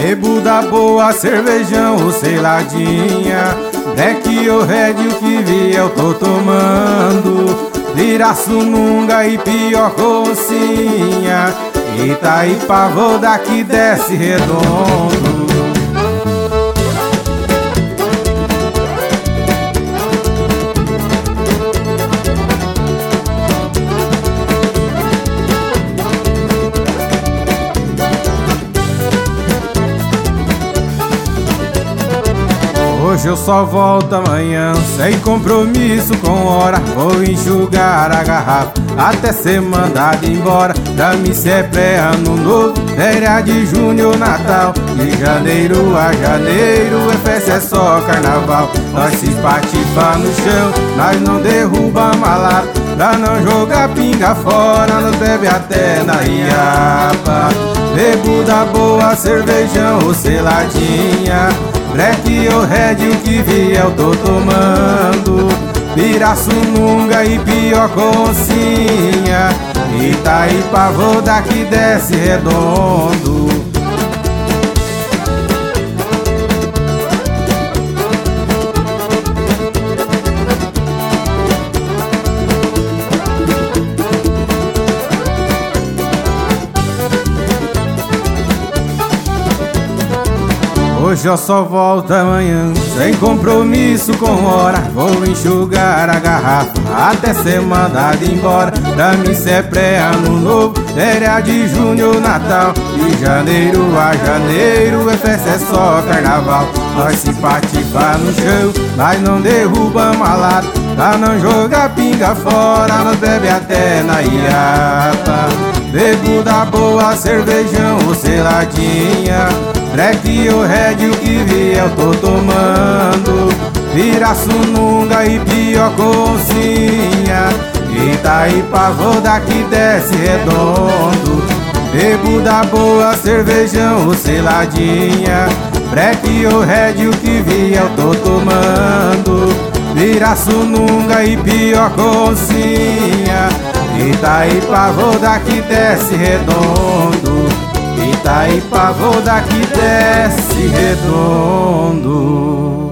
Bebo da boa, cervejão ou seladinha, Black ou Red, o que vier eu tô tomando. Vira sununga e pior cocinha, Itaipava daqui desce redondo. Hoje eu só volto amanhã, sem compromisso com hora. Vou enxugar a garrafa até ser mandado embora. Pra mim cê é pré-ano novo, férias de junho ou Natal. De janeiro a janeiro é festa, é só carnaval. Nós se patifa no chão, nós não derruba malado. Pra não jogar pinga fora, nós bebe até na iapa. Bebo da boa, cervejão ou seladinha, Black ou Red, o que vier eu tô tomando. Vira sununga e pior cocinha, Itaipava daqui desce redondo. Hoje eu só volto amanhã, sem compromisso com hora. Vou enxugar a garrafa até ser mandado embora. Pra mim cê é pré-ano novo, férias de junho ou Natal. De janeiro a janeiro é festa, é só carnaval. Nós se patifa no chão, nós não derruba malado. Pra não jogar pinga fora, nós bebe até na iapa. Bebo da boa, cervejão ou seladinha, Black ou Red, o que vier eu tô tomando. Vira sununga e pior cocinha, Itaipava daqui desce redondo. Bebo da boa, cervejão ou seladinha, Black ou Red, o que vier eu tô tomando. Vira sununga e pior cocinha, Itaipava daqui desce redondo. Itaipava daqui desce redondo.